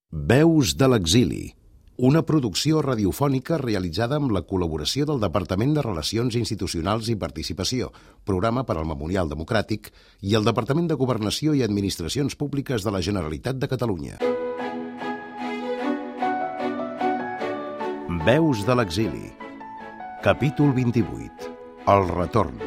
Veus de l'exili, una producció radiofònica realitzada amb la col·laboració del Departament de Relacions Institucionals i Participació, Programa per al Memorial Democràtic, i el Departament de Governació i Administracions Públiques de la Generalitat de Catalunya. Veus de l'exili, capítol 28, el retorn.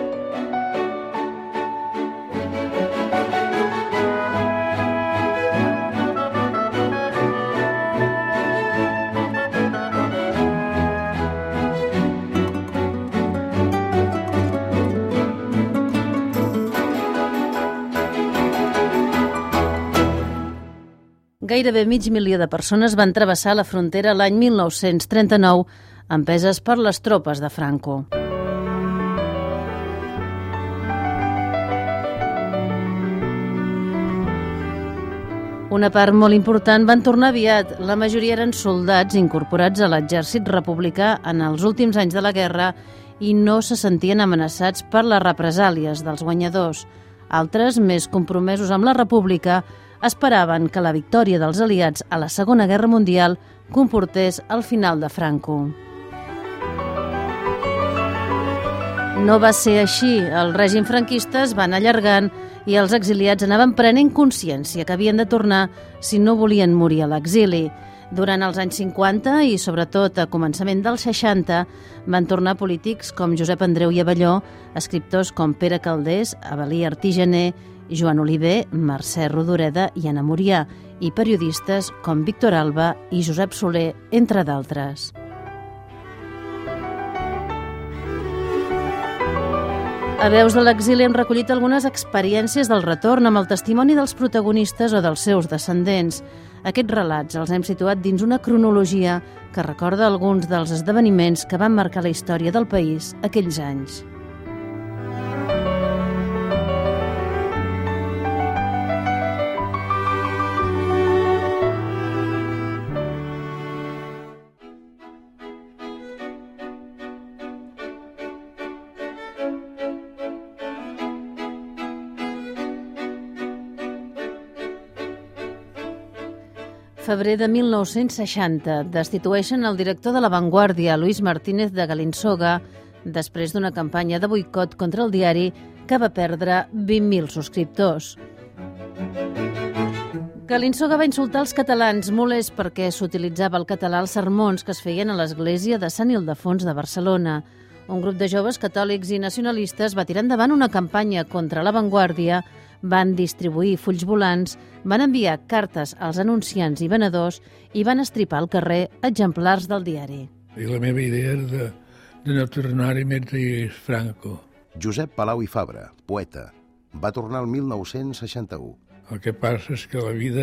Gairebé mig milió de persones van travessar la frontera l'any 1939, empeses per les tropes de Franco. Una part molt important van tornar aviat. La majoria eren soldats incorporats a l'exèrcit republicà en els últims anys de la guerra i no se sentien amenaçats per les represàlies dels guanyadors. Altres, més compromesos amb la república, esperaven que la victòria dels aliats a la Segona Guerra Mundial comportés el final de Franco. No va ser així. El règim franquista es va anar allargant i els exiliats anaven prenent consciència que havien de tornar si no volien morir a l'exili. Durant els anys 50 i sobretot a començament dels 60 van tornar polítics com Josep Andreu i Abelló, escriptors com Pere Calders, Avel·lí Artigener, Joan Oliver, Mercè Rodoreda i Anna Murià, i periodistes com Víctor Alba i Josep Soler, entre d'altres. A Veus de l'exili hem recollit algunes experiències del retorn amb el testimoni dels protagonistes o dels seus descendents. Aquests relats els hem situat dins una cronologia que recorda alguns dels esdeveniments que van marcar la història del país aquells anys. Febrer de 1960, destitueixen el director de La Vanguardia, Luis Martínez de Galinsoga, després d'una campanya de boicot contra el diari que va perdre 20.000 subscriptors. Galinsoga va insultar els catalans, molest perquè s'utilitzava el català als sermons que es feien a l'església de Sant Ildefons de Barcelona. Un grup de joves catòlics i nacionalistes va tirar endavant una campanya contra La Vanguardia, van distribuir fulls volants, van enviar cartes als anunciants i venedors i van estripar al carrer exemplars del diari. I la meva idea era de no tornar-hi mentre hi hagués Franco. Josep Palau i Fabra, poeta, va tornar el 1961. El que passa és que la vida,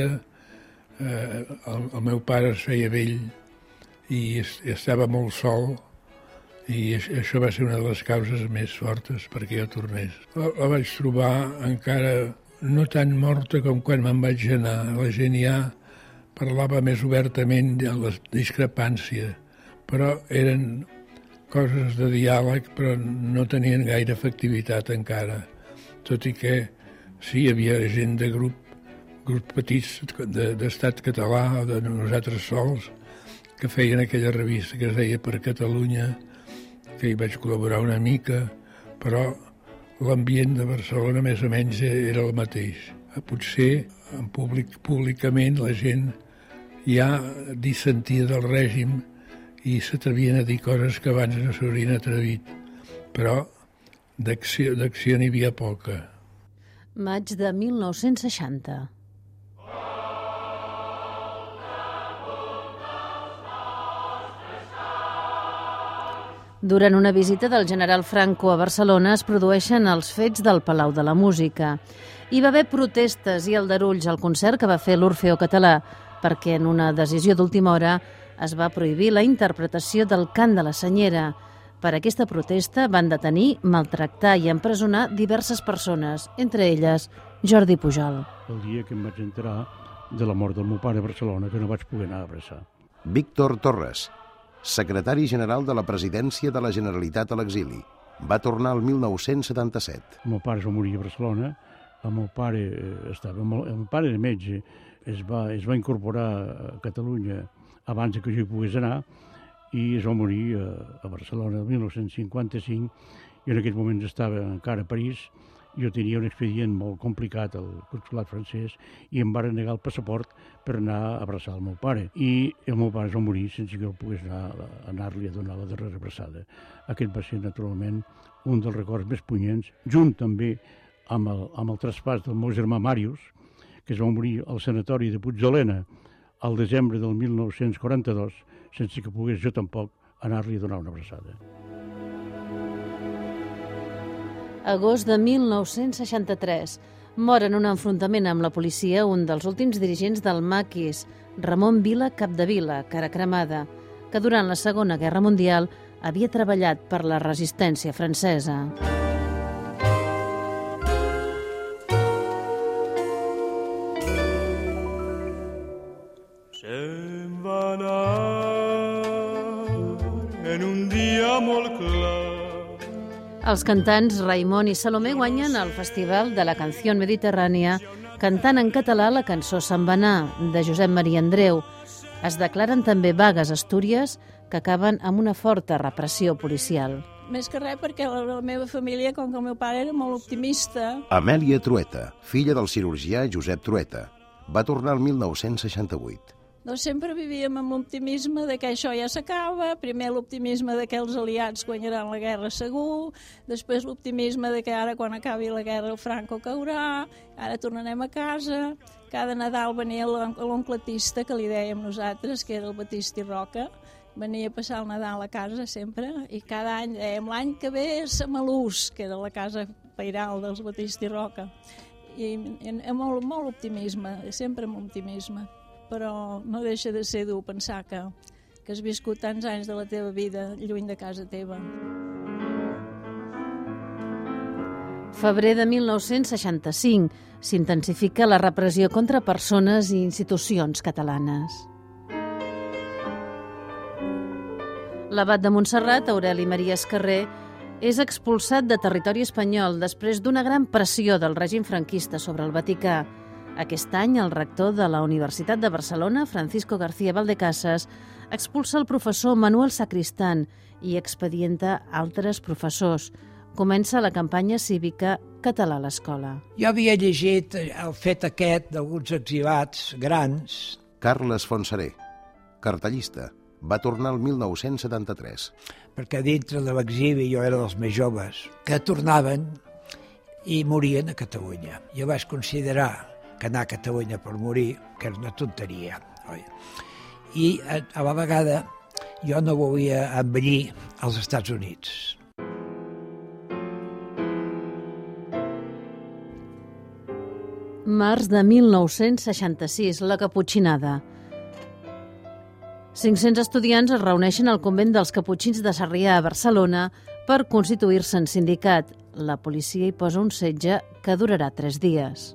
el meu pare es feia vell i estava molt sol, i això va ser una de les causes més fortes perquè jo tornés. La vaig trobar encara no tan morta com quan me'n vaig anar. La gent ja parlava més obertament de la discrepància, però eren coses de diàleg, però no tenien gaire efectivitat encara. Tot i que sí, hi havia gent de grups petits d'Estat Català o de nosaltres sols que feien aquella revista que es deia Per Catalunya, que hi vaig col·laborar una mica, però l'ambient de Barcelona més o menys era el mateix. Potser públicament la gent ja dissentia del règim i s'atrevien a dir coses que abans no s'haurien atrevit, però d'acció n'hi havia poca. Maig de 1960. Durant una visita del general Franco a Barcelona es produeixen els fets del Palau de la Música. Hi va haver protestes i aldarulls al concert que va fer l'Orfeó Català, perquè en una decisió d'última hora es va prohibir la interpretació del cant de la Senyera. Per aquesta protesta van detenir, maltractar i empresonar diverses persones, entre elles Jordi Pujol. El dia que em vaig enterar de la mort del meu pare a Barcelona, que no vaig poder anar a abraçar. Víctor Torres, secretari general de la Presidència de la Generalitat a l'exili. Va tornar el 1977. El meu pare es va morir a Barcelona, el meu pare era metge, es va incorporar a Catalunya abans que jo hi pogués anar i es va morir a Barcelona el 1955. Jo en aquells moments estava encara a París. Jo tenia un expedient molt complicat al consolat francès i em van negar el passaport per anar a abraçar el meu pare. I el meu pare es va morir sense que jo pogués anar-li a donar la darrera abraçada. Aquest va ser, naturalment, un dels records més punyents, junt també amb el traspàs del meu germà Màrius, que es va morir al sanatori de Puigdolena al desembre del 1942, sense que pogués jo tampoc anar-li a donar una abraçada. Agost de 1963. Mor en un enfrontament amb la policia un dels últims dirigents del maquis, Ramon Vila Capdevila, cara cremada, que durant la Segona Guerra Mundial havia treballat per la resistència francesa. Se'n va anar en un dia molt clar. Els cantants Raimon i Salomé guanyen el Festival de la Canció Mediterrània cantant en català la cançó Se'n va anar, de Josep Maria Andreu. Es declaren també vagues a Astúries que acaben amb una forta repressió policial. Més que res perquè la meva família, com que el meu pare era molt optimista... Amèlia Trueta, filla del cirurgià Josep Trueta. Va tornar el 1968. Doncs sempre vivíem amb l'optimisme de que això ja s'acaba, primer l'optimisme de que els aliats guanyaran la guerra segur, després l'optimisme de que ara quan acabi la guerra el Franco caurà, ara tornarem a casa. Cada Nadal venia l'oncle Tista, que li dèiem nosaltres, que era el Batista i Roca, venia a passar el Nadal a casa sempre, i cada any dèiem l'any que ve és Samalús, que era la casa pairal dels Batista i Roca. I molt, molt optimisme, sempre amb optimisme. Però no deixa de ser dur pensar que has viscut tants anys de la teva vida lluny de casa teva. Febrer de 1965. S'intensifica la repressió contra persones i institucions catalanes. L'abat de Montserrat, Aureli Maria Escarrer, és expulsat de territori espanyol després d'una gran pressió del règim franquista sobre el Vaticà. Aquest any, el rector de la Universitat de Barcelona, Francisco García Valdecasas, expulsa el professor Manuel Sacristán i expedienta altres professors. Comença la campanya cívica Català a l'escola. Jo havia llegit el fet aquest d'alguns exilats grans. Carles Fontseré, cartellista, va tornar el 1973. Perquè dintre de l'exili jo era dels més joves, que tornaven i morien a Catalunya. Jo vaig considerar que anar a Catalunya per morir, que era una tonteria. Oi? I a la vegada jo no volia envellir als Estats Units. Març de 1966, la Caputxinada. 500 estudiants es reuneixen al convent dels Caputxins de Sarrià a Barcelona per constituir-se en sindicat. La policia hi posa un setge que durarà 3 dies.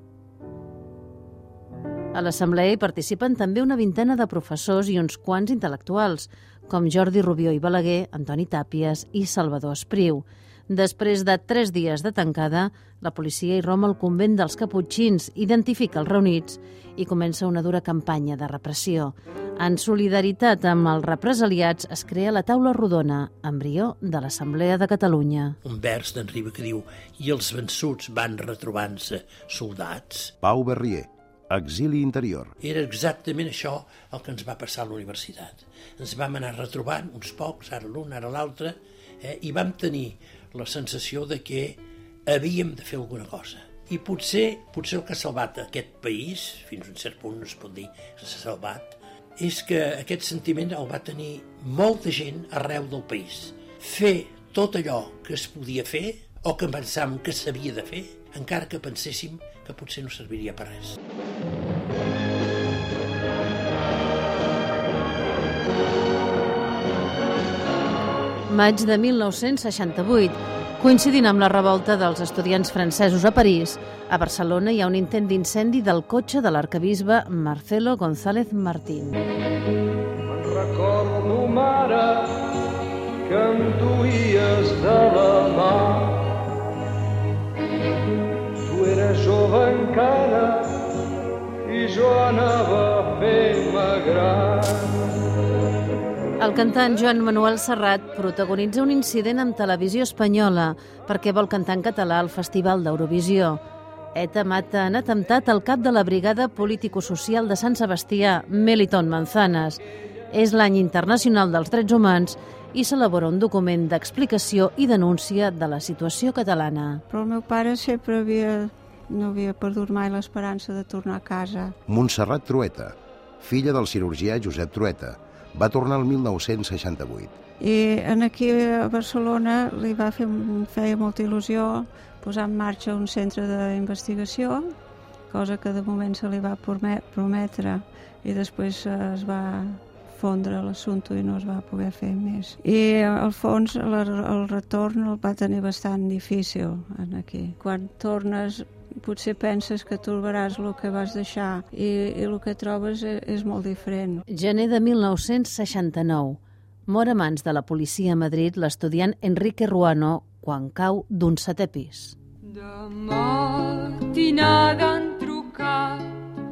A l'assemblea hi participen també una vintena de professors i uns quants intel·lectuals, com Jordi Rubió i Balaguer, Antoni Tàpies i Salvador Espriu. Després de 3 dies de tancada, la policia irromp al convent dels Caputxins, identifica els reunits i comença una dura campanya de repressió. En solidaritat amb els represaliats es crea la taula rodona, embrió de l'Assemblea de Catalunya. Un vers d'en Riba que diu «I els vençuts van retrobant-se soldats». Pau Berrier, exili interior. Era exactament això el que ens va passar a la universitat. Ens vam anar retrobant, uns pocs, ara l'un, ara l'altre, i vam tenir la sensació de que havíem de fer alguna cosa. I potser el que ha salvat aquest país, fins a un cert punt no es pot dir que s'ha salvat, és que aquest sentiment el va tenir molta gent arreu del país. Fer tot allò que es podia fer o que pensàvem que s'havia de fer, encara que penséssim que potser no serviria per res. Maig de 1968, coincidint amb la revolta dels estudiants francesos a París, a Barcelona hi ha un intent d'incendi del cotxe de l'arquebisbe Marcelo González Martín. Me'n recordo, mare, que em duies de la mà. Tu eres jove encara i jo anava fent-me gran. El cantant Joan Manuel Serrat protagonitza un incident amb Televisió Espanyola perquè vol cantar en català al Festival d'Eurovisió. ETA mata en atemptat el cap de la Brigada Político-Social de Sant Sebastià, Melitón Manzanas. És l'any internacional dels drets humans i s'elabora un document d'explicació i denúncia de la situació catalana. Però el meu pare sempre no havia perdut mai l'esperança de tornar a casa. Montserrat Trueta, filla del cirurgià Josep Trueta, va tornar el 1968. I aquí a Barcelona feia molta il·lusió posar en marxa un centre d'investigació, cosa que de moment se li va prometre i després es va fondre l'assumpte i no es va poder fer més. I al fons el retorn el va tenir bastant difícil aquí. Quan tornes potser penses que trobaràs el que vas deixar i el que trobes és molt diferent. Gener de 1969. Mor a mans de la policia a Madrid l'estudiant Enrique Ruano quan cau d'un 7è pis. De matinada han trucat,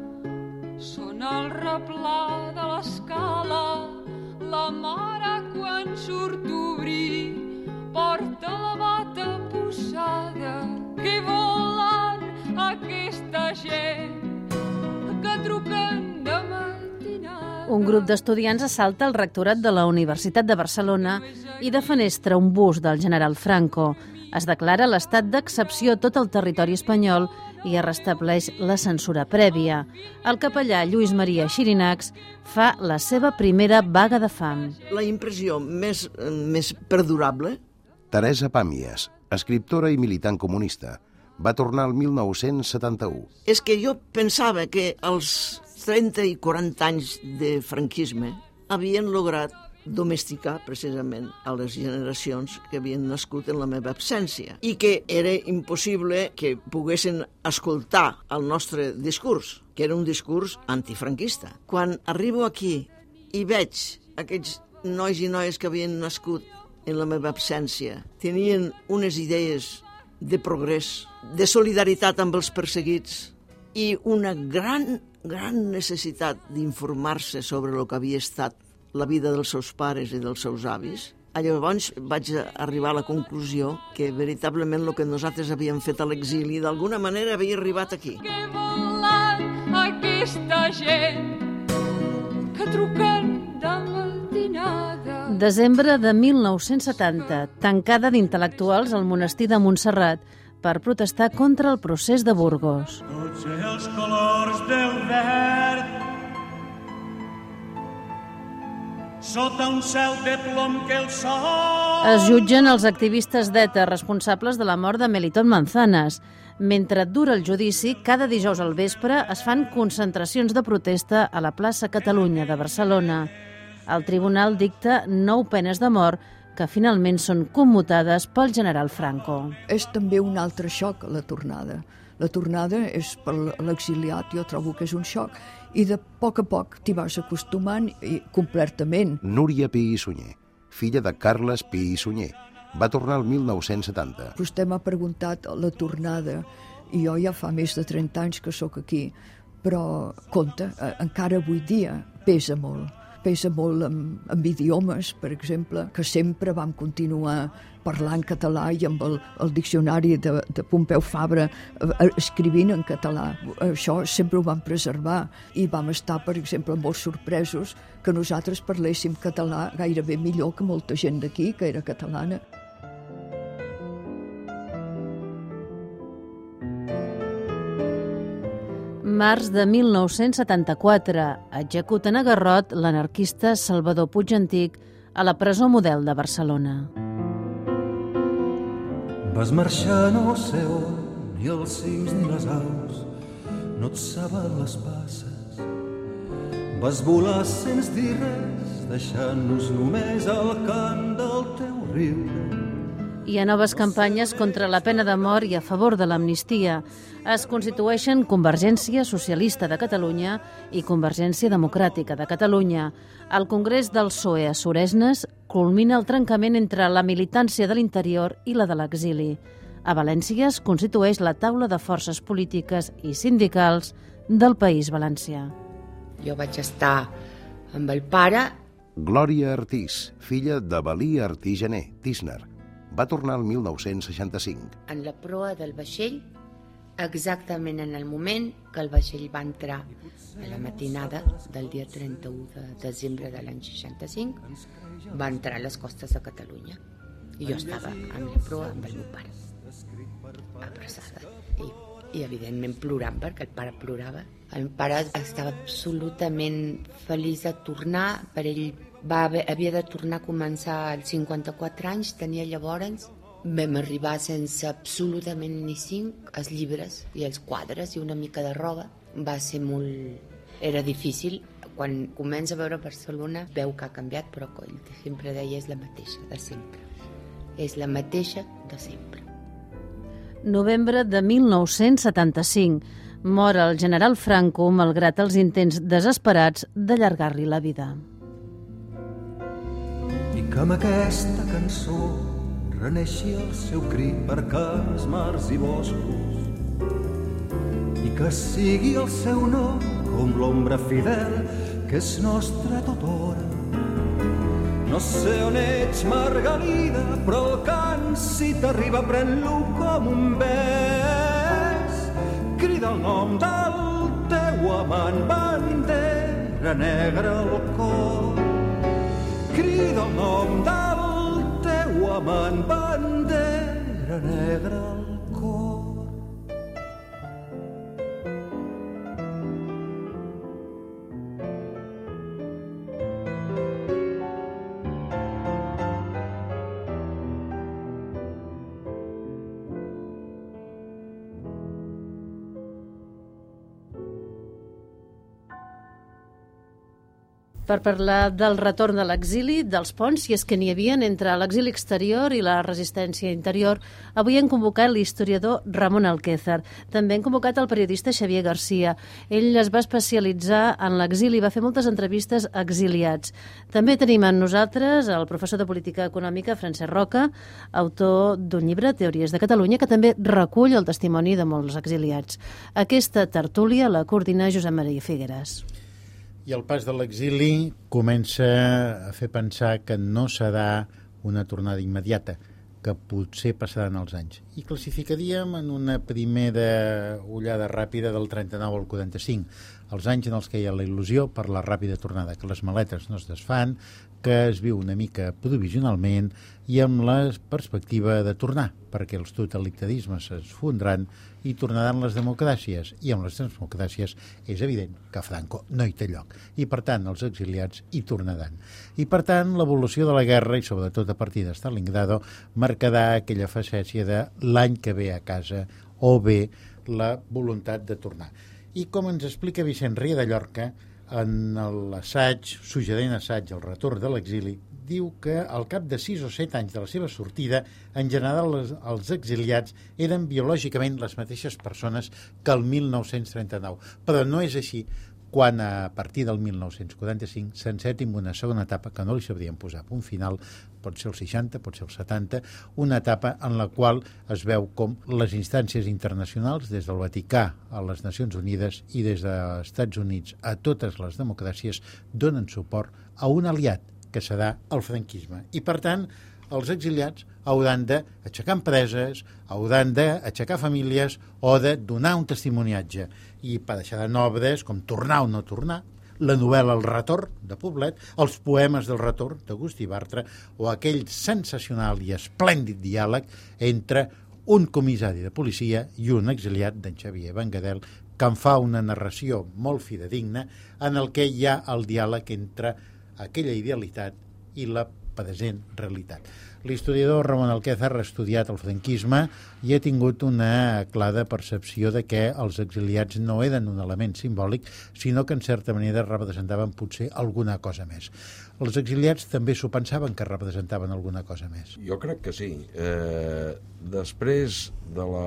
sona el replà de l'escala, la mare quan surt d'obrir porta la bata posada. Què volen aquesta gent que truquen de matinada? Un grup d'estudiants assalta el rectorat de la Universitat de Barcelona i defenestra un bust del general Franco. Es declara l'estat d'excepció a tot el territori espanyol i es restableix la censura prèvia. El capellà Lluís Maria Xirinacs fa la seva primera vaga de fam. La impressió més perdurable. Teresa Pàmies, escriptora i militant comunista, va tornar el 1971. És que jo pensava que els 30 i 40 anys de franquisme havien lograt domesticar precisament a les generacions que havien nascut en la meva absència i que era impossible que poguessin escoltar el nostre discurs, que era un discurs antifranquista. Quan arribo aquí i veig aquests nois i noies que havien nascut en la meva absència, tenien unes idees de progrés, de solidaritat amb els perseguits i una gran necessitat d'informar-se sobre el que havia estat la vida dels seus pares i dels seus avis, llavors vaig arribar a la conclusió que veritablement el que nosaltres havíem fet a l'exili d'alguna manera havia arribat aquí. Què volen aquesta gent que truquen de matinada? Desembre de 1970, tancada d'intel·lectuals al monestir de Montserrat per protestar contra el procés de Burgos. Tots els colors del verd sota un cel de plom que el sol... Es jutgen els activistes d'ETA responsables de la mort de Melitón Manzanas. Mentre dura el judici, cada dijous al vespre es fan concentracions de protesta a la plaça Catalunya de Barcelona. El tribunal dicta 9 penes de mort que finalment són commutades pel general Franco. És també un altre xoc, la tornada. La tornada és per l'exiliat, jo trobo que és un xoc, i de poc a poc t'hi vas acostumant i completament. Núria Pi i Sunyer, filla de Carles Pi i Sunyer, va tornar el 1970. Vostè m'ha preguntat la tornada, i jo ja fa més de 30 anys que sóc aquí, però compte, encara avui dia pesa molt. Pesa molt amb idiomes, per exemple, que sempre vam continuar parlant català i amb el diccionari de Pompeu Fabra escrivint en català. Això sempre ho vam preservar i vam estar, per exemple, molt sorpresos que nosaltres parléssim català gairebé millor que molta gent d'aquí, que era catalana. Març de 1974, executen a garrot l'anarquista Salvador Puig Antic a la presó Model de Barcelona. Vas marxar no sé on, ni els cims ni les aus, no et saben les passes. Vas volar sense dir res, deixant-nos només al cant del teu riure. Hi ha noves campanyes contra la pena de mort i a favor de l'amnistia. Es constitueixen Convergència Socialista de Catalunya i Convergència Democràtica de Catalunya. El Congrés del PSOE a Suresnes culmina el trencament entre la militància de l'interior i la de l'exili. A València es constitueix la taula de forces polítiques i sindicals del País Valencià. Jo vaig estar amb el pare. Glòria Artís, filla de Valí Artí Gené, Tisner. Va tornar el 1965. En la proa del vaixell, exactament en el moment que el vaixell va entrar a la matinada del dia 31 de desembre de l'any 65, va entrar a les costes de Catalunya. I jo estava amb la proa amb el meu pare, abraçada, i evidentment plorant, perquè el pare plorava. El meu pare estava absolutament feliç de tornar, per ell havia de tornar a començar als 54 anys, tenia llavors. Vam arribar sense absolutament ni cinc, els llibres i els quadres i una mica de roba. Va ser molt... Era difícil. Quan comença a veure Barcelona veu que ha canviat, però ell sempre deia és la mateixa de sempre. És la mateixa de sempre. Novembre de 1975. Mor el general Franco malgrat els intents desesperats d'allargar-li la vida. I que amb aquesta cançó reneixi el seu crit per camps, mars i boscos, i que sigui el seu nom com l'ombra fidel que és nostra tothora. No sé on ets, Margalida, però el cant, si t'arriba, pren-lo com un bes. Crida el nom del teu amant, bandera negra al cor. Crida el nom del teu amant, bandera negra al cor. Per parlar del retorn de l'exili, dels ponts, si és que n'hi havia entre l'exili exterior i la resistència interior, avui han convocat l'historiador Ramon Alquézar. També han convocat el periodista Xavier Garcia. Ell es va especialitzar en l'exili i va fer moltes entrevistes a exiliats. També tenim amb nosaltres el professor de Política Econòmica, Francesc Roca, autor d'un llibre, Teories de Catalunya, que també recull el testimoni de molts exiliats. Aquesta tertúlia la coordina Josep Maria Figueres. I el pas de l'exili comença a fer pensar que no serà una tornada immediata, que potser passaran els anys. I classificaríem en una primera ullada ràpida del 39 al 45, els anys en els que hi ha la il·lusió per la ràpida tornada, que les maletes no es desfan, que es viu una mica provisionalment i amb la perspectiva de tornar, perquè els totalitarismes s'esfondran i tornaran les democràcies, i amb les democràcies és evident que Franco no hi té lloc, i per tant els exiliats hi tornaran. I per tant l'evolució de la guerra, i sobretot a partir de Stalingrado, marcarà aquella facècia de l'any que ve a casa, o bé la voluntat de tornar. I com ens explica Vicent Ria de Llorca, en l'assaig, suggerent assaig El retorn de l'exili, diu que al cap de 6 o 7 anys de la seva sortida, en general els exiliats eren biològicament les mateixes persones que el 1939. Però no és així quan a partir del 1945 s'enceti amb una segona etapa que no li sabríem posar punt final, pot ser el 60, pot ser el 70, una etapa en la qual es veu com les instàncies internacionals, des del Vaticà a les Nacions Unides i des dels Estats Units a totes les democràcies, donen suport a un aliat que serà el franquisme. I per tant, els exiliats hauran d'aixecar empreses, hauran d'aixecar famílies o de donar un testimoniatge. I apareixeran obres com Tornar o no tornar, la novel·la El retorn, de Poblet, els poemes del retorn, d'Agustí Bartra, o aquell sensacional i esplèndid diàleg entre un comissari de policia i un exiliat, d'en Xavier Benguerel, que en fa una narració molt fidedigna en el que hi ha el diàleg entre aquella idealitat i la present realitat. L'historiador Ramon Alquézar ha estudiat el franquisme i ha tingut una clara percepció de que els exiliats no eren un element simbòlic, sinó que en certa manera representaven potser alguna cosa més. Els exiliats també s'ho pensaven que representaven alguna cosa més. Jo crec que sí. Després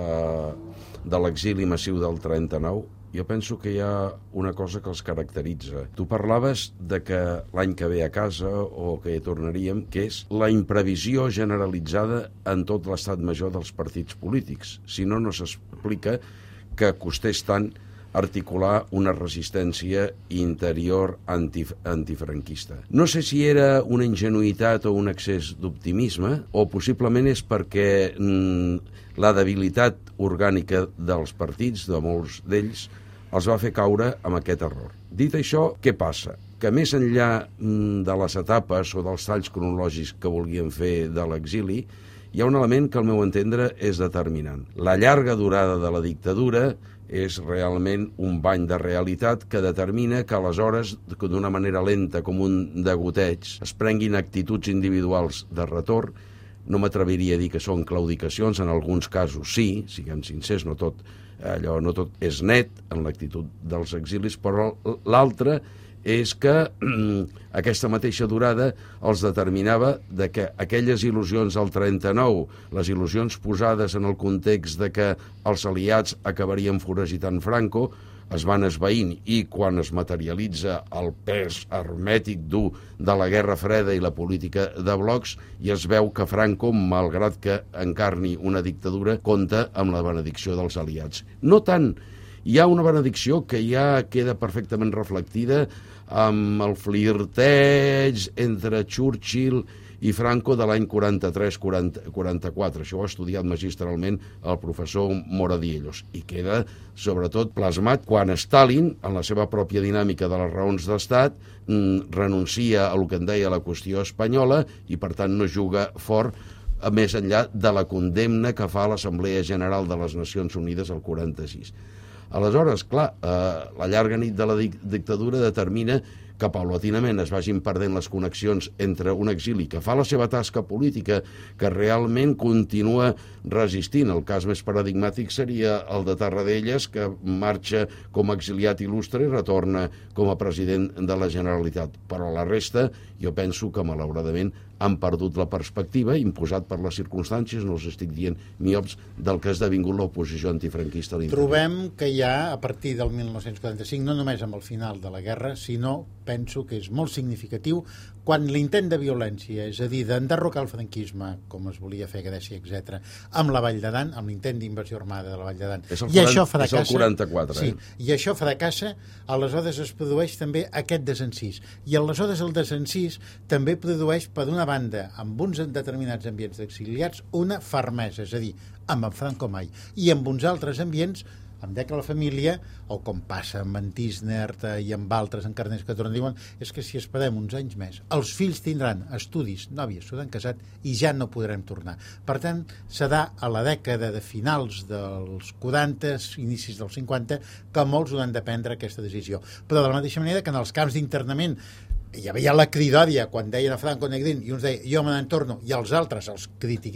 de l'exili massiu del 39, jo penso que hi ha una cosa que els caracteritza. Tu parlaves de que l'any que ve a casa o que hi tornaríem, que és la imprevisió generalitzada en tot l'estat major dels partits polítics. Si no, no s'explica que costés tant articular una resistència interior antifranquista. No sé si era una ingenuïtat o un excés d'optimisme, o possiblement és perquè la debilitat orgànica dels partits, de molts d'ells, els va fer caure amb aquest error. Dit això, què passa? Que més enllà de les etapes o dels talls cronològics que volien fer de l'exili, hi ha un element que al meu entendre és determinant. La llarga durada de la dictadura és realment un bany de realitat que determina que aleshores, d'una manera lenta com un degoteig, es prenguin actituds individuals de retorn. No m'atreviria a dir que són claudicacions, en alguns casos sí, siguem sincers, no tot és net en l'actitud dels exilis, però l'altre és que aquesta mateixa durada els determinava de que aquelles il·lusions del 39, les il·lusions posades en el context de que els aliats acabarien foragitant Franco, es van esvaint, i quan es materialitza el pes hermètic dur de la Guerra Freda i la política de blocs, i es veu que Franco, malgrat que encarni una dictadura, compta amb la benedicció dels aliats. No tant. Hi ha una benedicció que ja queda perfectament reflectida amb el flirteig entre Churchill i Franco de l'any 43-44. Això ho ha estudiat magistralment el professor Moradiellos, i queda sobretot plasmat quan Stalin, en la seva pròpia dinàmica de les raons d'estat, renuncia a el que en deia la qüestió espanyola i per tant no juga fort més enllà de la condemna que fa l'Assemblea General de les Nacions Unides al 46. Aleshores, clar, la llarga nit de la dictadura determina que paulatinament es vagin perdent les connexions entre un exili que fa la seva tasca política, que realment continua resistint. El cas més paradigmàtic seria el de Tarradellas, que marxa com a exiliat il·lustre i retorna com a president de la Generalitat. Però la resta, jo penso que malauradament han perdut la perspectiva, imposat per les circumstàncies, no els estic dient miops, del que ha esdevingut l'oposició antifranquista a l'interior. Trobem que ja, a partir del 1945, no només amb el final de la guerra, sinó, penso que és molt significatiu, quan l'intent de violència, és a dir, d'enderrocar el franquisme, com es volia fer a Grècia, etc., amb la Vall d'Aran, amb l'intent d'invasió armada de la Vall d'Aran, és el 44, sí, i això fracassa, aleshores es produeix també aquest desencís. I aleshores el desencís també produeix, per una banda, amb uns determinats ambients d'exiliats, una fermesa, és a dir, amb en Franco mai, i amb uns altres ambients em dec a la família, o com passa amb en Tisner i amb altres encarners que tornen, diuen, és que si esperem uns anys més, els fills tindran estudis, nòvies, s'hauran casat i ja no podrem tornar. Per tant, serà a la dècada de finals dels 40, inicis dels 50, que molts hauran de prendre aquesta decisió. Però de la mateixa manera que en els camps d'internament hi havia la cridòria quan deien a Franco Negrín, i uns deien, jo me n'en torno, i els altres els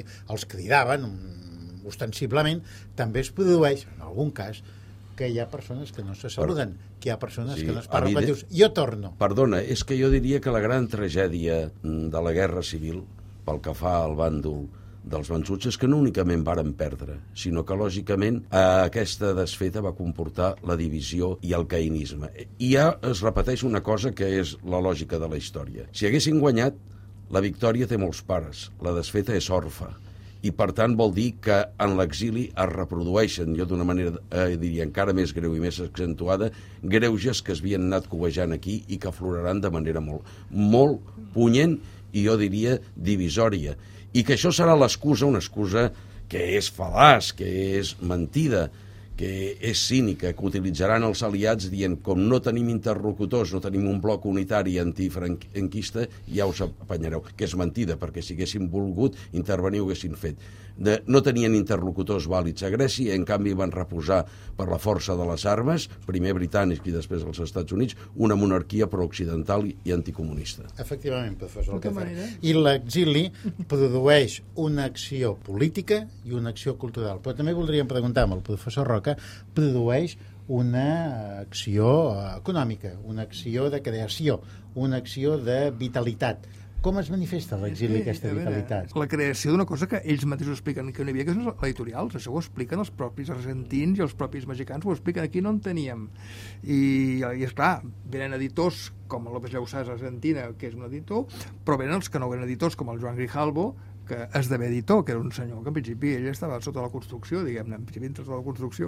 cridaven ostensiblement, també es produeix, en algun cas, que hi ha persones que no se saluden, que hi ha persones que no es parlen, quan dius, jo torno. Perdona, és que jo diria que la gran tragèdia de la Guerra Civil, pel que fa al bàndol dels vençuts, és que no únicament varen perdre, sinó que, lògicament, aquesta desfeta va comportar la divisió i el caïnisme. I ja es repeteix una cosa que és la lògica de la història. Si haguessin guanyat, la victòria té molts pares, la desfeta és orfa, i per tant vol dir que en l'exili es reprodueixen, jo d'una manera diria encara més greu i més accentuada, greuges que es havien anat covejant aquí i que afloraran de manera molt punyent i jo diria divisòria. I que això serà l'excusa, una excusa que és fal·laç, que és mentida, que és cínica, que utilitzaran els aliats dient com no tenim interlocutors, no tenim un bloc unitari antifranquista, ja us apanyareu, que és mentida, perquè si haguessin volgut intervenir ho haguessin fet. No tenien interlocutors vàlids a Grècia, en canvi van reposar per la força de les armes, primer britànics i després els Estats Units, una monarquia prooccidental i anticomunista. Efectivament, professor. I l'exili produeix una acció política i una acció cultural. Però també voldríem preguntar amb el professor Roca, produeix una acció econòmica, una acció de creació, una acció de vitalitat. Com es manifesta l'exili aquesta vitalitat? La creació d'una cosa que ells mateixos expliquen que no hi havia, que són els editorials. Això ho expliquen els propis argentins i els propis mexicans, ho expliquen aquí, no en teníem. I esclar, venen editors com López Llausàs a Argentina, que és un editor, però venen els que no eren editors, com el Joan Grijalbo, que esdevé editor, que era un senyor que en principi ell estava sota la construcció, diguem-ne, en principi sota la construcció,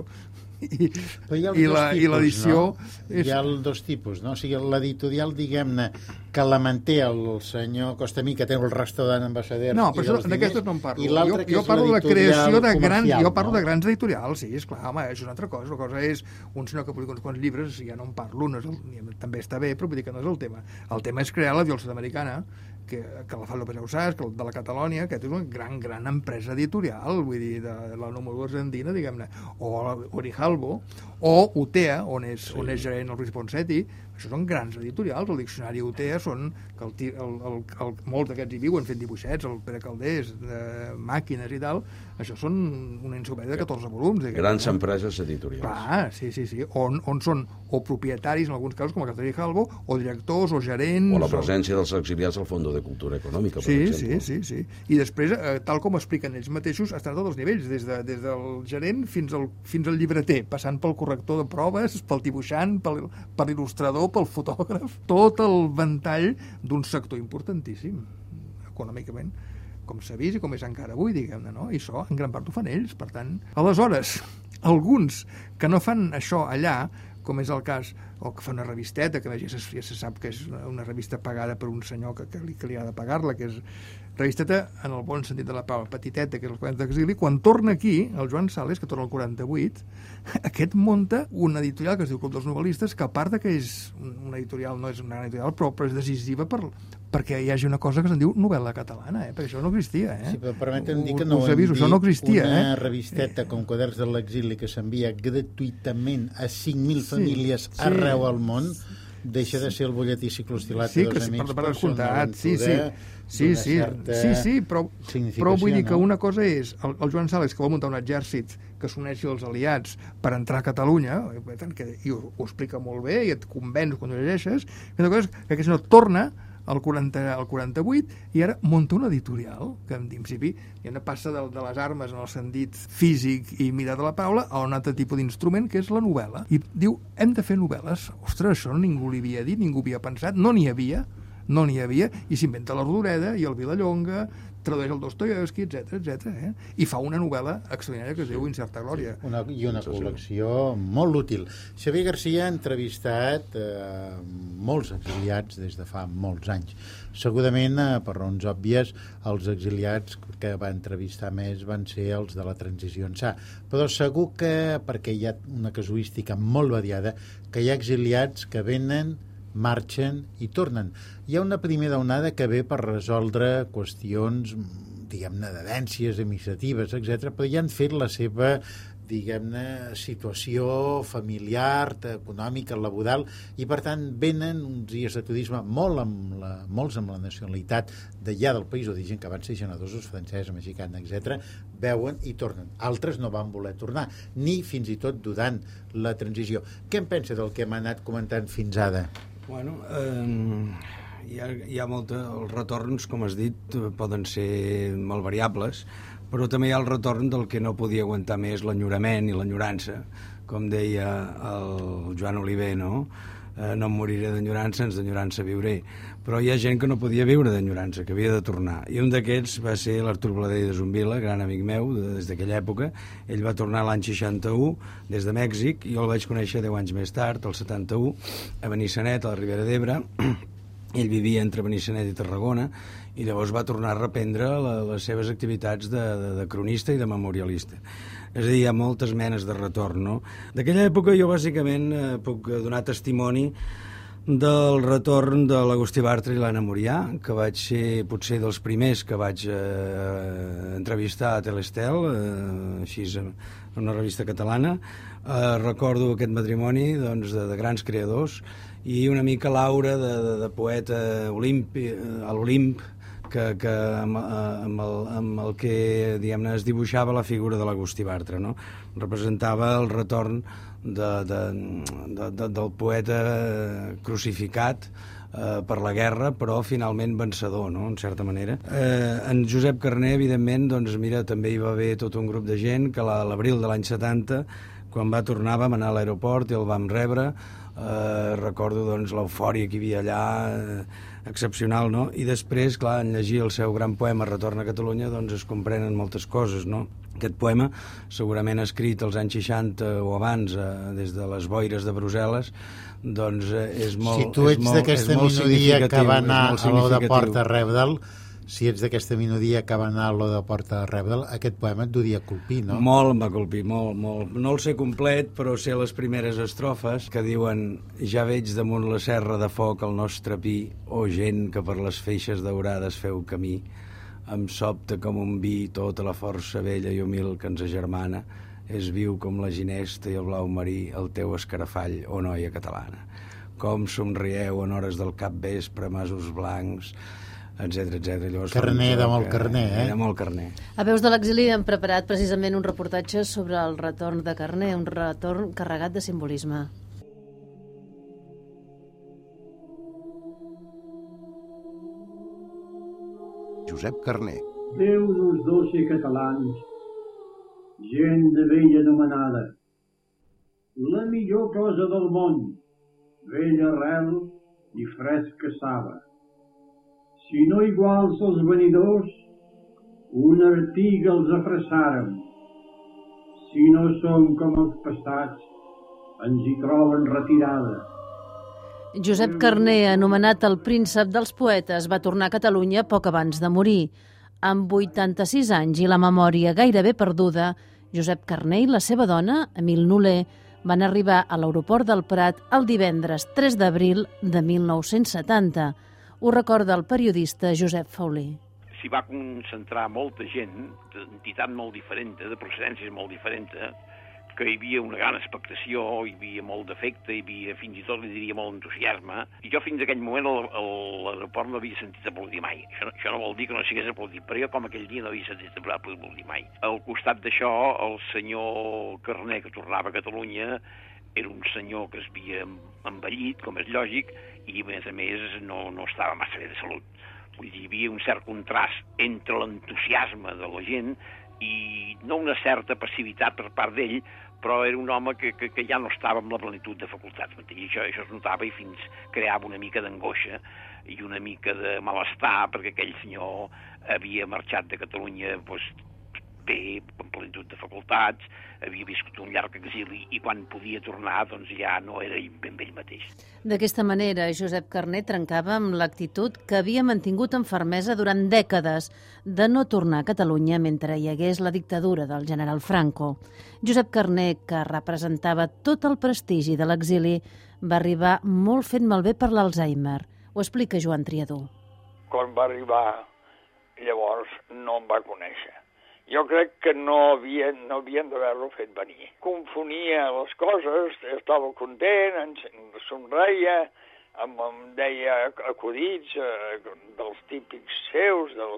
i l'edició... No? Hi ha els dos tipus, no? O sigui, l'editorial, diguem-ne, que la manté el senyor Costamí, que té el restaurant Ambassadors... No, però d'aquestes no en parlo. Jo parlo de creació de grans... Jo parlo de grans editorials, sí, esclar, home, és una altra cosa. Una cosa és un senyor que publica uns quants llibres, ja no en parlo, també està bé, però vull dir que no és el tema. El tema és crear la Diol Sud-americana, que la fa López Ausàs, de la Catalònia, que és una gran empresa editorial, vull dir, de la número argentina, diguem-ne, o Orihalbo, o UTEA, on és gerent el Luis Ponseti. Això són grans editorials. El diccionari UTEA són, que molts d'aquests hi viuen fent dibuixets, el Pere Caldés, de màquines i tal, això són una enciclopèdia de 14 volums. Grans empreses editorials. Clar, sí. On són o propietaris, en alguns casos, com el cas de Orihalbo, o directors, o gerents... O la presència dels exiliats al Fondo de Cultura Econòmica, per exemple. Sí. I després, tal com expliquen ells mateixos, estan a tots els nivells, des del gerent fins al llibreter, passant pel corrector de proves, pel dibuixant, per l'il·lustrador, pel fotògraf, tot el ventall d'un sector importantíssim, econòmicament, com s'ha vist i com és encara avui, diguem-ne, no? I això, en gran part, ho fan ells, per tant. Aleshores, alguns que no fan això allà, com és el cas, o que fa una revisteta, que ja se sap que és una revista pagada per un senyor que li ha de pagar-la, que és revisteta, en el bon sentit de la paraula, petiteta, que és el Quadern d'Exili. Quan torna aquí, el Joan Sales, que torna al 48, aquest munta una editorial que es diu Club dels Novel·listes, que a part que és una editorial, no és una gran editorial, però és decisiva perquè hi hagi una cosa que se'n diu novel·la catalana, perquè això no existia. Sí, però permetem dir que no hem dit una revisteta com Quaderns de l'Exili que s'envia gratuïtament a 5.000 famílies arreu al món, deixa de ser el butlletí cicloestilat de dos amics per descomptat, sí, però vull dir que una cosa és el Joan Sales, que vol muntar un exèrcit que s'uneixi als aliats per entrar a Catalunya, i ho explica molt bé i et convenç quan ho llegeixes, i una cosa és que aquest senyor torna al 48 i ara munta una editorial que en principi ja passa de les armes en el sentit físic i mirar de la paraula a un altre tipus d'instrument que és la novel·la, i diu hem de fer novel·les. Ostres, això ningú li havia dit, ningú havia pensat, no n'hi havia, i s'inventa la Rodoreda i el Vilallonga, tradueix el Dostoievski, etc. I fa una novel·la extraordinària que es diu Incerta Glòria. I una col·lecció molt útil. Xavier Garcia ha entrevistat molts exiliats des de fa molts anys. Segurament, per raons òbvies, els exiliats que va entrevistar més van ser els de la transició ençà. Però segur que, perquè hi ha una casuística molt variada, que hi ha exiliats que venen, marxen i tornen. Hi ha una primera onada que ve per resoldre qüestions, diguem-ne, d'herències administratives, etc., però ja han fet la seva, diguem-ne, situació familiar, econòmica, laboral, i per tant venen uns dies de turisme molts amb la nacionalitat d'allà del país d'origen, que van ser generosos, francès, mexicana, etc., veuen i tornen. Altres no van voler tornar, ni fins i tot durant la transició. Què en pensa del que hem anat comentant fins ara? Bueno, hi ha els retorns, com has dit, poden ser molt variables, però també hi ha el retorn del que no podia aguantar més, l'enyorament i l'enyorança, com deia el Joan Oliver, no? No em moriré d'enyorança, ens d'enyorança viuré. Però hi ha gent que no podia viure d'enyorança, que havia de tornar. I un d'aquests va ser l'Artur Bladell de Zumbila, gran amic meu des d'aquella època. Ell va tornar l'any 61 des de Mèxic, i jo el vaig conèixer 10 anys més tard, el 71, a Benissanet, a la Ribera d'Ebre. Ell vivia entre Benissanet i Tarragona, i llavors va tornar a reprendre les seves activitats de cronista i de memorialista. És a dir, hi ha moltes menes de retorn, no? D'aquella època jo bàsicament puc donar testimoni del retorn de l'Agustí Bartra i l'Anna Murià, que vaig ser potser dels primers que vaig entrevistar a Telestel, així en una revista catalana. Recordo aquest matrimoni de grans creadors, i una mica l'aura de poeta a l'Olimp, que amb el que, diguem-ne, es dibuixava la figura de l'Agustí Bartra, no? Representava el retorn del poeta crucificat per la guerra, però finalment vencedor, no?, en certa manera. En Josep Carner, evidentment, doncs mira, també hi va haver tot un grup de gent que l'abril de l'any 70, quan va tornar, vam anar a l'aeroport i el vam rebre, Recordo doncs, l'eufòria que hi havia allà, excepcional, no? I després, clar, en llegir el seu gran poema Retorn a Catalunya, doncs es comprenen moltes coses, no? Aquest poema, segurament escrit als anys 60 o abans, des de les boires de Brussel·les, doncs és molt significatiu. Si tu ets d'aquesta minoria que va anar a l'O de Porta a Rebdel, si ets d'aquesta minoria que va anar a l'O de Porta a Rebdel, aquest poema et duria colpir, no? Molt em va colpir, molt. No el sé complet, però sé les primeres estrofes que diuen: ja veig damunt la serra de foc el nostre pi, o gent que per les feixes daurades feu camí. Em sobta com un vi tota la força vella i humil que ens agermana. És viu com la ginesta i el blau marí, el teu escarafall, o noia catalana. Com somrieu en hores del capvespre, masos blancs, etc. Carner de molt carner, De molt carner. A Veus de l'Exili hem preparat precisament un reportatge sobre el retorn de Carner, un retorn carregat de simbolisme. Josep Carner. Déu-nos dos ser catalans, gent de vella anomenada, la millor cosa del món, vella arrel i fresca saba. Si no iguals els venidors, una artiga els afressàrem. Si no som com els passats, ens hi troben retirada. Josep Carner, anomenat el príncep dels poetes, va tornar a Catalunya poc abans de morir. Amb 86 anys i la memòria gairebé perduda, Josep Carner i la seva dona, Emil Noler, van arribar a l'aeroport del Prat el divendres 3 d'abril de 1970. Ho recorda el periodista Josep Faulé. S'hi va concentrar molta gent, d'entitat molt diferent, de procedències molt diferents, que hi havia una gran expectació, hi havia molt d'afecte, hi havia fins i tot, li diria, molt entusiasme. I jo fins a aquell moment a l'aeroport no havia sentit aplaudir mai. Això no vol dir que no s'hagués aplaudit, però jo com aquell dia no havia sentit aplaudir mai. Al costat d'això, el senyor Carner, que tornava a Catalunya, era un senyor que es havia envellit, com és lògic, i a més no estava massa bé de salut. Vull dir, hi havia un cert contrast entre l'entusiasme de la gent i no una certa passivitat per part d'ell, però era un home que ja no estava amb la plenitud de facultats. I això es notava i fins creava una mica d'angoixa i una mica de malestar, perquè aquell senyor havia marxat de Catalunya bé, amb plenitud de facultats, havia viscut un llarg exili i quan podia tornar doncs ja no era ben ell mateix. D'aquesta manera, Josep Carner trencava amb l'actitud que havia mantingut amb fermesa durant dècades de no tornar a Catalunya mentre hi hagués la dictadura del general Franco. Josep Carner, que representava tot el prestigi de l'exili, va arribar molt fet malbé per l'Alzheimer. Ho explica Joan Triador. Quan va arribar, llavors no em va conèixer. Jo crec que no havien d'haver-lo fet venir. Confonia les coses, estava content, somreia, em deia acudits dels típics seus, del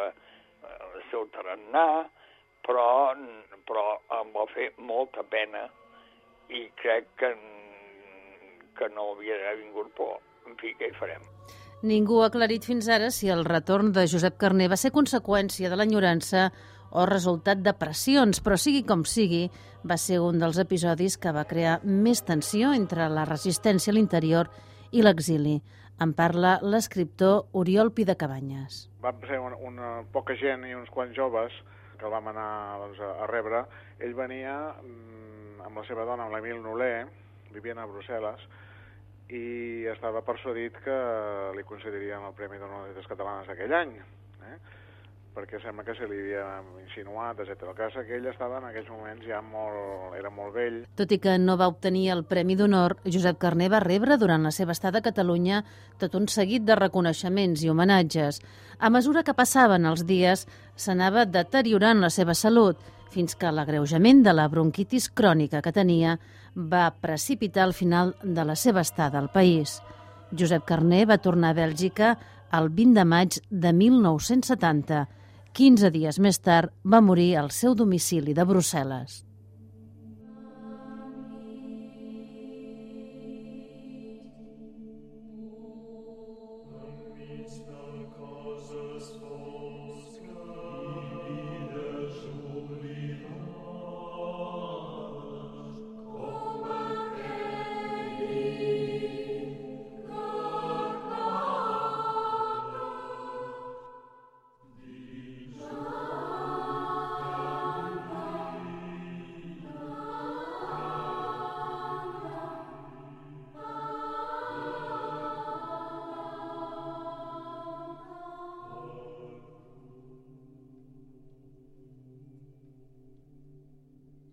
seu tarannà, però em va fer molta pena i crec que no havia d'haver vingut por. En fi, què hi farem? Ningú ha aclarit fins ara si el retorn de Josep Carner va ser conseqüència de l'enyorança o resultat de pressions, però sigui com sigui, va ser un dels episodis que va crear més tensió entre la resistència a l'interior i l'exili. En parla l'escriptor Oriol Pidecabanyes. Vam ser una poca gent i uns quants joves que el vam anar a rebre. Ell venia amb la seva dona, amb l'Emil Noler, vivien a Brussel·les, i estava persuadit que li concedirien el Premi d'Honor de les Catalanes d'aquell any, perquè sembla que se li havia insinuat, etc. El cas que ell estava en aquells moments ja era molt vell. Tot i que no va obtenir el Premi d'Honor, Josep Carner va rebre durant la seva estada a Catalunya tot un seguit de reconeixements i homenatges. A mesura que passaven els dies, s'anava deteriorant la seva salut, fins que l'agreujament de la bronquitis crònica que tenia va precipitar el final de la seva estada al país. Josep Carner va tornar a Bèlgica el 20 de maig de 1970. 15 dies més tard va morir al seu domicili de Brussel·les.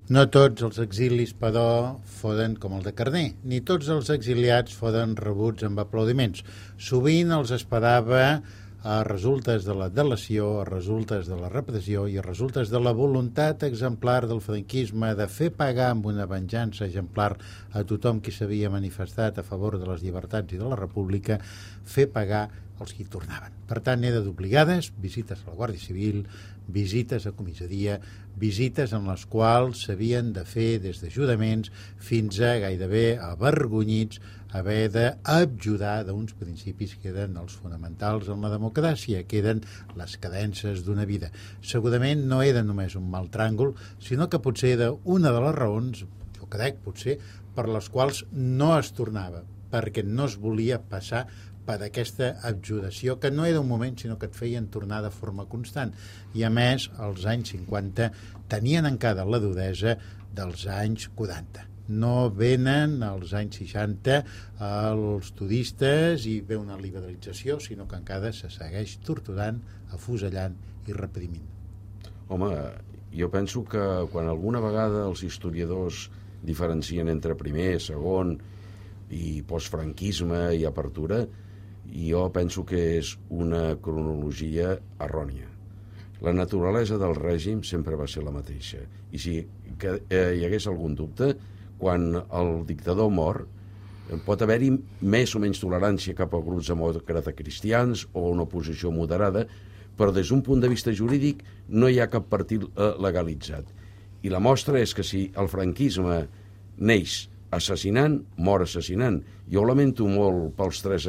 No tots els exilis, però, foden com el de Carner, ni tots els exiliats foden rebuts amb aplaudiments. Sovint els esperava a resultes de la delació, a resultes de la repressió i a resultes de la voluntat exemplar del franquisme de fer pagar amb una venjança exemplar a tothom qui s'havia manifestat a favor de les llibertats i de la república, fer pagar els qui tornaven. Per tant, eren d'obligades visites a la Guàrdia Civil, visites a comissaria, visites en les quals s'havien de fer des d'ajudaments fins a gairebé avergonyits haver d'abjudar d'uns principis que eren els fonamentals en la democràcia, que eren les cadences d'una vida. Segurament no era només un mal tràngol, sinó que potser era una de les raons, jo crec potser, per les quals no es tornava, perquè no es volia passar per aquesta abjudació, que no era un moment, sinó que et feien tornar de forma constant. I a més, als anys 50 tenien encara la duresa dels anys 40. No venen als anys 60 els turistes i ve una liberalització, sinó que encara se segueix torturant, afusellant i reprimint. Home, jo penso que quan alguna vegada els historiadors diferencien entre primer, segon i postfranquisme i apertura, jo penso que és una cronologia errònia. La naturalesa del règim sempre va ser la mateixa. I si hi hagués algun dubte, quan el dictador mor, pot haver-hi més o menys tolerància cap a grups demòcrates cristians o una oposició moderada, però des d'un punt de vista jurídic no hi ha cap partit legalitzat. I la mostra és que si el franquisme neix assassinant, mor assassinant. Jo ho lamento molt pels 5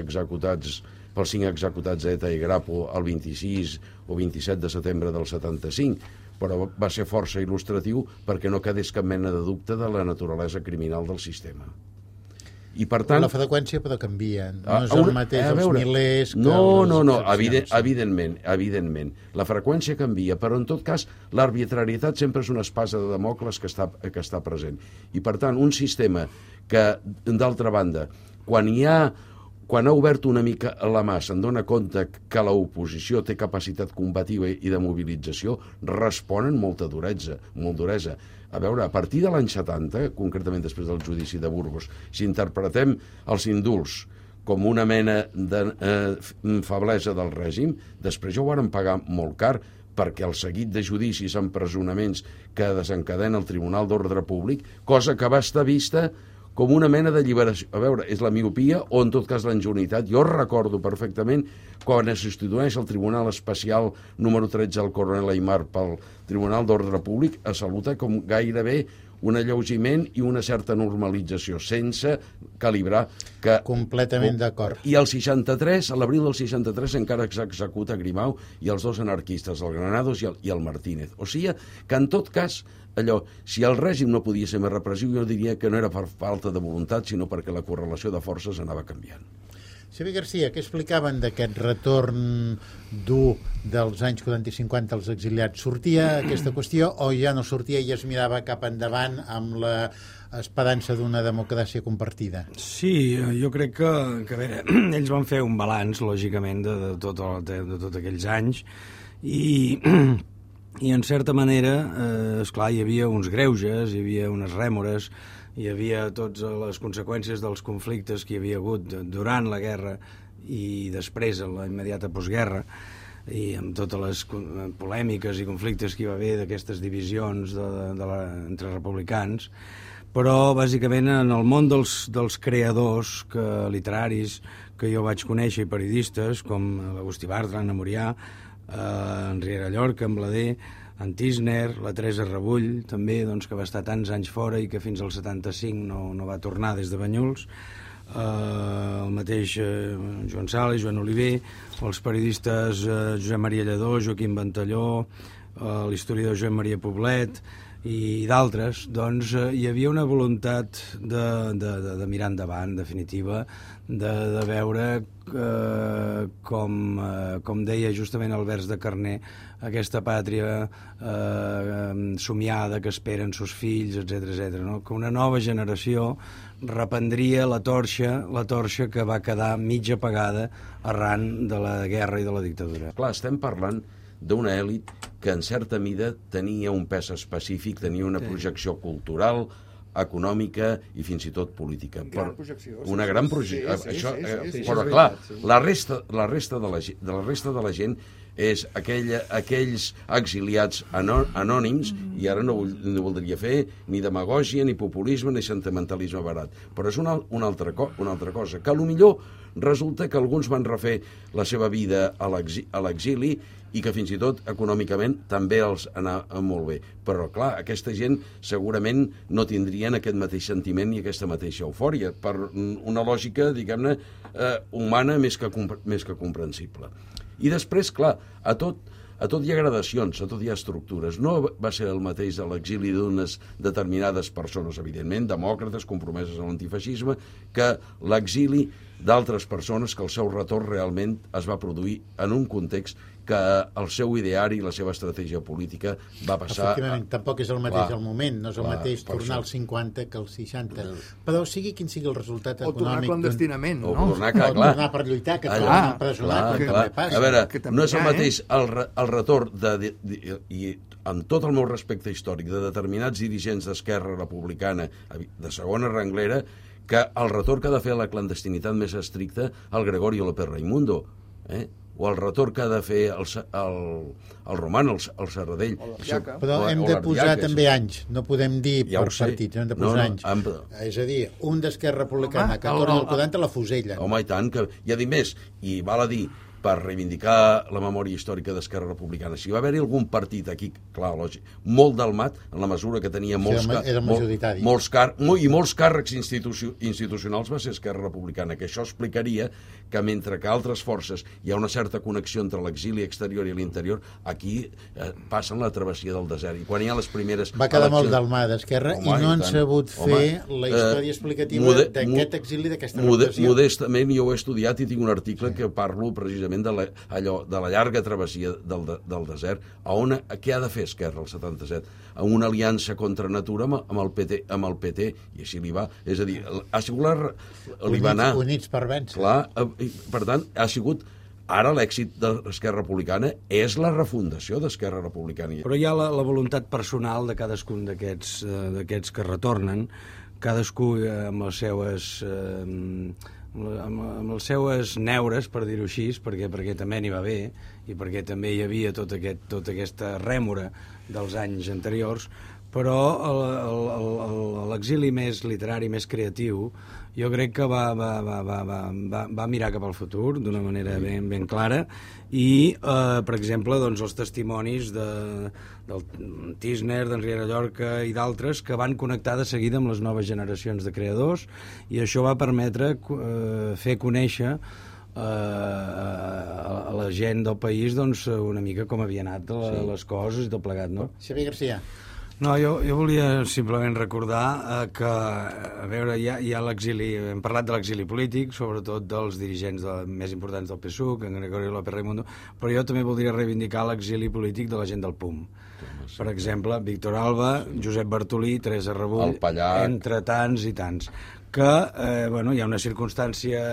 executats d'ETA i Grapo el 26 o 27 de setembre del 75, però va ser força il·lustratiu perquè no quedés cap mena de dubte de la naturalesa criminal del sistema. I per tant... La freqüència però canvia, no és el mateix els milers que... No, evidentment. La freqüència canvia, però en tot cas l'arbitrarietat sempre és una espasa de Damocles que està present. I per tant, un sistema que, d'altra banda, quan ha obert una mica la mà, se'n dona compte que l'oposició té capacitat combativa i de mobilització, responen molt duresa. A veure, a partir de l'any 70, concretament després del judici de Burgos, si interpretem els indults com una mena de feblesa del règim, després ja ho varen pagar molt car, perquè el seguit de judicis, empresonaments que desencadena el Tribunal d'Ordre Públic, cosa que va estar vista com una mena de lliberació. A veure, és la miopia o, en tot cas, la ingenuïtat. Jo recordo perfectament quan es substitueix el Tribunal Especial número 13 al coronel Aimar pel Tribunal d'Ordre Públic, es saluta com gairebé un alleugiment i una certa normalització, sense calibrar que... Completament d'acord. I el 63, a l'abril del 63, encara s'executa Grimau i els 2 anarquistes, el Granados i el Martínez. O sigui que, en tot cas, allò, si el règim no podia ser més repressiu, jo diria que no era per falta de voluntat, sinó perquè la correlació de forces anava canviant. Xavier García, què explicaven d'aquest retorn dur dels anys 40 i 50 als exiliats? Sortia aquesta qüestió o ja no sortia i es mirava cap endavant amb l'esperança d'una democràcia compartida? Sí, jo crec que a veure, ells van fer un balanç, lògicament, de tots aquells anys i en certa manera, esclar, hi havia uns greuges, hi havia unes rèmores, hi havia totes les conseqüències dels conflictes que hi havia hagut durant la guerra i després, a la immediata postguerra, i amb totes les polèmiques i conflictes que hi va haver d'aquestes divisions entre republicans, però bàsicament en el món dels creadors literaris que jo vaig conèixer i periodistes com l'Agustí Bartra, Anna Murià, en Riera Llorca, en Blader, en Tisner, la Teresa Rebull, també, doncs, que va estar tants anys fora i que fins al 75 no va tornar des de Banyuls, el mateix Joan Sala i Joan Oliver, els periodistes Josep Maria Lledó, Joaquim Ventalló, l'historiador Joan Maria Poblet i d'altres, doncs hi havia una voluntat de mirar endavant, definitiva, de veure, com deia justament el vers de Carner, aquesta pàtria somiada que esperen sus fills, etc., no? Que una nova generació reprendria la torxa que va quedar mig apagada arran de la guerra i de la dictadura. Clar, estem parlant d'una èlit que en certa mida tenia un pes específic, tenia una projecció cultural, econòmica i fins i tot política. Una gran projecció. Però, clar, la resta de la gent és aquells exiliats anònims, i ara no voldria fer ni demagògia, ni populisme, ni sentimentalisme barat. Però és una altra cosa, que potser resulta que alguns van refer la seva vida a l'exili i que fins i tot econòmicament també els anava molt bé. Però, clar, aquesta gent segurament no tindrien aquest mateix sentiment ni aquesta mateixa eufòria, per una lògica, diguem-ne, humana més que comprensible. I després, clar, a tot hi ha gradacions, a tot hi ha estructures. No va ser el mateix de l'exili d'unes determinades persones, evidentment, demòcrates, compromeses a l'antifeixisme, que l'exili d'altres persones que el seu retorn realment es va produir en un context que el seu ideari i la seva estratègia política va passar... Efectivament, tampoc és el mateix al moment, no és el mateix tornar als 50 que als 60. Però sigui quin sigui el resultat econòmic... O tornar clandestinament, no? O tornar per lluitar, que tornar empresonat, com també passa. A veure, no és el mateix el retorn i amb tot el meu respecte històric de determinats dirigents d'Esquerra Republicana de segona renglera que el retorn que ha de fer a la clandestinitat més estricta el Gregorio López Raimundo, o el retorn que ha de fer el Roman, el Serradell. Però hem de posar també anys, no podem dir per partits, hem de posar anys. És a dir, un d'Esquerra Republicana que torna al 40 la fusella. Home, i tant, i a dir més, i val a dir, per reivindicar la memòria històrica d'Esquerra Republicana. Si va haver-hi algun partit aquí, clar, lògic, molt delmat, en la mesura que tenia molts càrrecs institucionals, va ser Esquerra Republicana, que això explicaria que mentre que altres forces hi ha una certa connexió entre l'exili exterior i l'interior, aquí passen la travessia del desert. I quan hi ha les primeres... Va quedar molt delmada Esquerra i no han sabut fer la història explicativa d'aquest exili, d'aquesta repressió. Modestament, jo ho he estudiat i tinc un article que parlo precisament de la llarga travessia del desert, què ha de fer Esquerra el 77? Amb una aliança contra natura amb el PT, i així li va. És a dir, ha sigut li va anar... Units per vèncer. Clar, per tant, ha sigut... Ara l'èxit de l'Esquerra Republicana és la refundació d'Esquerra Republicana. Però hi ha la voluntat personal de cadascun d'aquests que retornen, cadascú amb les seues... amb les seues neures, per dir-ho així, perquè també n'hi va bé i perquè també hi havia tota aquesta rèmora dels anys anteriors, però l'exili més literari, més creatiu, jo crec que va mirar cap al futur d'una manera ben clara i, per exemple, doncs, els testimonis del Tisner, d'en Riera Llorca i d'altres que van connectar de seguida amb les noves generacions de creadors i això va permetre fer conèixer a la gent del país doncs, una mica com havia anat les coses i tot plegat, no? Xavier García. No, jo volia simplement recordar que, a veure, hi ha l'exili, hem parlat de l'exili polític, sobretot dels dirigents més importants del PSUC, en Gregorio López Raimundo, però jo també voldria reivindicar l'exili polític de la gent del PUM. Per exemple, Víctor Alba, Josep Bartolí, Teresa Rebull, entre tants i tants, que hi ha una circumstància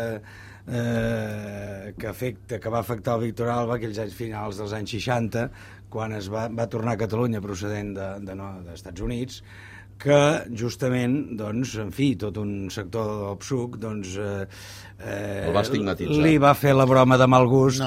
que va afectar el Víctor Alba aquells anys finals dels anys 60, quan es va tornar a Catalunya procedent d'Estats Units, que justament, doncs, en fi, tot un sector del PSUC, doncs, el va estigmatitzar. Li va fer la broma de mal gust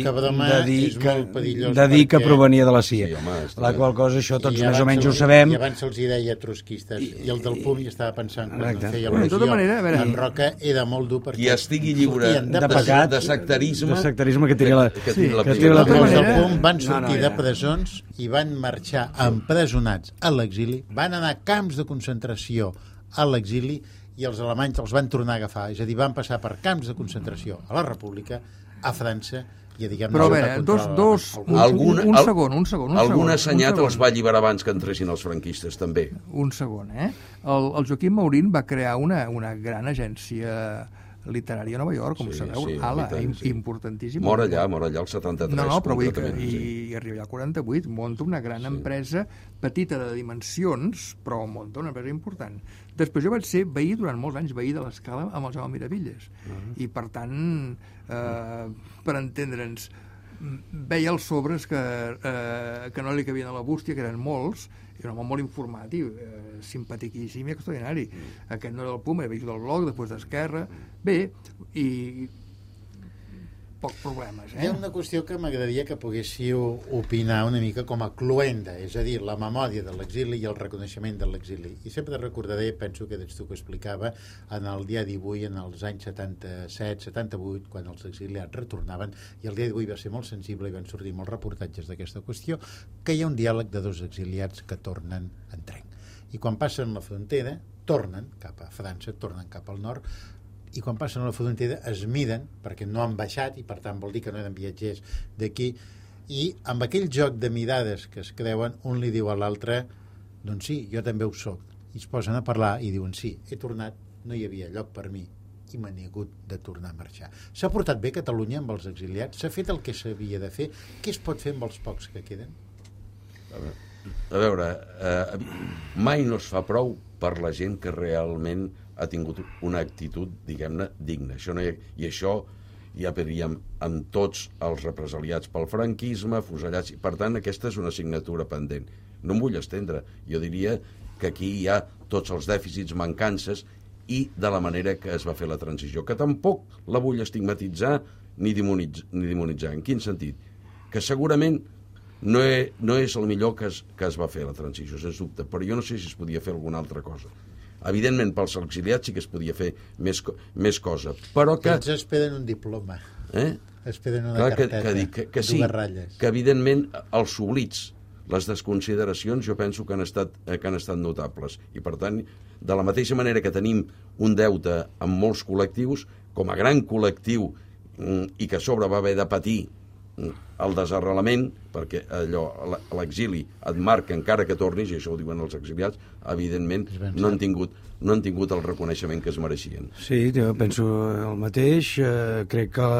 de dir que provenia de la CIA. Sí, home, la qual cosa, això tots més o menys ho sabem. I abans se'ls deia trotskistes, i el del PUM hi estava pensant quan feia al·lusió. En Roca era molt dur perquè... Qui estigui lliure de sectarisme... De sectarisme que tiri la pilota. Els del PUM van sortir de presons i van marxar empresonats a l'exili, van anar a camps de concentració a l'exili i els alemanys els van tornar a agafar, és a dir, van passar per camps de concentració a la República, a França, i a diguem... Però a veure, un segon. Algun assenyat els va alliberar abans que entressin els franquistes, també. Un segon, el Joaquim Maurín va crear una gran agència literària a Nova York, com sabeu, importantíssima. Mor allà, el 73. No, però vull dir que i arriba al 48, munta una gran empresa, petita de dimensions, però munta una empresa important. Després jo vaig ser veí durant molts anys, veí de l'Escala amb el Jaume Miravilles. I per tant, per entendre'ns, veia els sobres que no li cabien a la bústia, que eren molts, era un home molt informatiu, simpatiquíssim i extraordinari. Aquest no era el Puma, havia del Bloc, després d'Esquerra. Bé, i pocs problemes. Hi ha una qüestió que m'agradaria que poguéssiu opinar una mica com a cluenda, és a dir, la memòria de l'exili i el reconeixement de l'exili. I sempre recordaré, penso que ets tu que explicava, en el dia 18, en els anys 77, 78, quan els exiliats retornaven, i el dia 18 va ser molt sensible i van sortir molts reportatges d'aquesta qüestió, que hi ha un diàleg de dos exiliats que tornen en tren. I quan passen la frontera, tornen cap a França, tornen cap al nord, i quan passen a la frontera es miren, perquè no han baixat, i per tant vol dir que no eren viatgers d'aquí, i amb aquell joc de mirades que es creuen, un li diu a l'altre, doncs sí, jo també ho soc, i es posen a parlar i diuen sí, he tornat, no hi havia lloc per mi, i m'he hagut de tornar a marxar. S'ha portat bé Catalunya amb els exiliats? S'ha fet el que s'havia de fer? Què es pot fer amb els pocs que queden? A veure, mai no es fa prou per la gent que realment ha tingut una actitud, diguem-ne, digna. I això ja veríem amb tots els represaliats pel franquisme, fusellats. Per tant, aquesta és una assignatura pendent. No em vull estendre. Jo diria que aquí hi ha tots els dèficits, mancances, i de la manera que es va fer la transició, que tampoc la vull estigmatitzar ni demonitzar. En quin sentit? Que segurament no és el millor que es va fer la transició, sens dubte, però jo no sé si es podia fer alguna altra cosa. Evidentment, pels exiliats sí que es podia fer més cosa, però que... Ells esperen un diploma. Esperen una carteta, que sí, dues ratlles. Que evidentment els oblits, les desconsideracions, jo penso que han estat notables. I per tant, de la mateixa manera que tenim un deute amb molts col·lectius, com a gran col·lectiu, i que a sobre va haver de patir el desarrelament, perquè allò, l'exili et marca encara que tornis, i això ho diuen els exiliats, evidentment no han tingut el reconeixement que es mereixien. Sí, jo penso el mateix. Crec que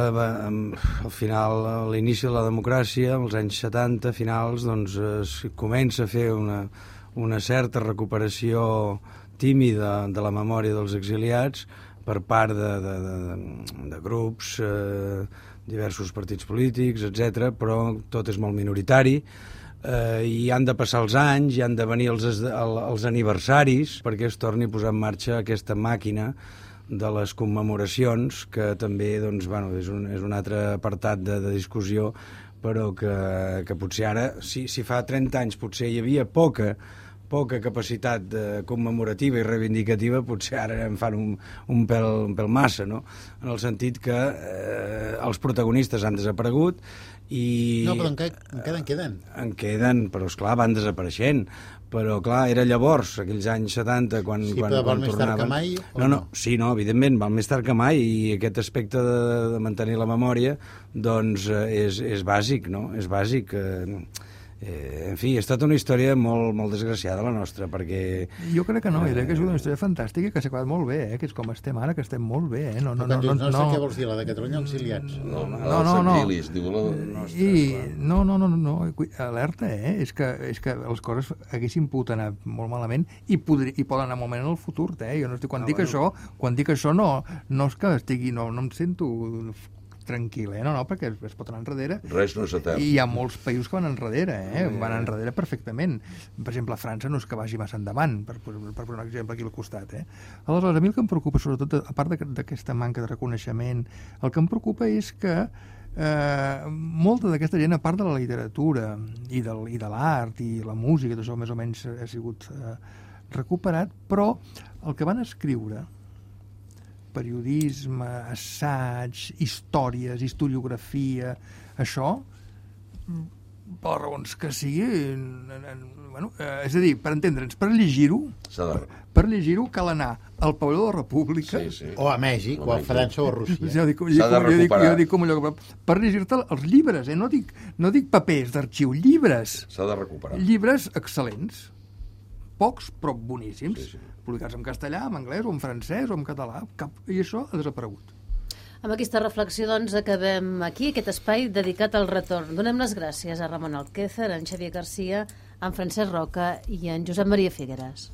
al final, a l'inici de la democràcia, als anys 70 finals, doncs es comença a fer una certa recuperació tímida de la memòria dels exiliats per part de grups, diversos partits polítics, etc., però tot és molt minoritari, i han de passar els anys, i han de venir els aniversaris perquè es torni a posar en marxa aquesta màquina de les commemoracions, que també doncs, bueno, és un altre apartat de discussió, però que potser ara, si fa 30 anys potser hi havia poca capacitat commemorativa i reivindicativa, potser ara en fan un pèl massa, no? En el sentit que els protagonistes han desaparegut i... No, però encara en queden. En queden, però esclar, van desapareixent. Però clar, era llavors, aquells anys 70, quan sí, però val més tard que mai? Sí, evidentment, val més tard que mai, i aquest aspecte de mantenir la memòria doncs és bàsic, no? És bàsic. En fi, ha estat una història molt, molt desgraciada la nostra, perquè... Jo crec que no, crec que és una història fantàstica, que s'ha acabat molt bé, que és com estem ara, que estem molt bé. No sé què vols dir, la de Catalunya exiliats. No. Exilis, diu la nostra. No, alerta, és que les coses haguessin pogut anar molt malament i poden anar molt malament en el futur, Jo no estic, quan dic això no és que estigui, no em sento tranquil, no, perquè es pot anar enrere. Res no és etern. I hi ha molts països que van enrere, van enrere perfectament. Per exemple, França no és que vagi massa endavant, per posar un exemple aquí al costat. Aleshores, a mi el que em preocupa, sobretot, a part d'aquesta manca de reconeixement, el que em preocupa és que molta d'aquesta gent, a part de la literatura i de l'art i la música, tot això més o menys ha sigut recuperat, però el que van escriure, periodisme, assaig, històries, historiografia, això, per les raons que sigui, és a dir, per entendre'ns, per llegir-ho cal anar al Pavelló de la República, o a Mèxic, o a França o a Rússia. S'ha de recuperar. Jo dic com allò, per llegir-te els llibres, no dic papers d'arxiu, llibres. S'ha de recuperar. Llibres excel·lents, pocs però boníssims, publicats en castellà, en anglès, o en francès, o en català, i això ha desaparegut. Amb aquesta reflexió, doncs, acabem aquí aquest espai dedicat al retorn. Donem les gràcies a Ramon Alquézar, a en Xavier Garcia, a en Francesc Roca i a en Josep Maria Figueras.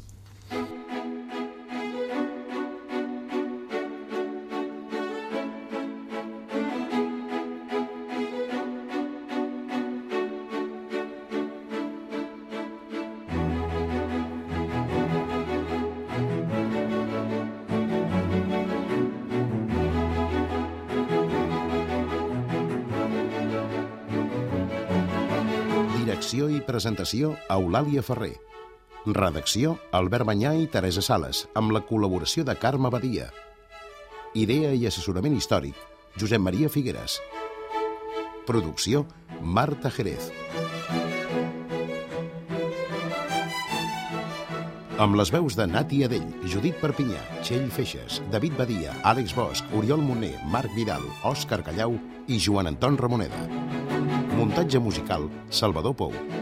Direcció i presentació, Eulàlia Ferrer. Redacció, Albert Banyà i Teresa Sales, amb la col·laboració de Carme Badia. Idea i assessorament històric, Josep Maria Figueres. Producció, Marta Jerez. Amb les veus de Nati Adell, Judit Perpinyà, Txell Feixes, David Badia, Àlex Bosch, Oriol Moner, Marc Vidal, Òscar Callau i Joan Anton Ramoneda. Muntatge musical, Salvador Pou.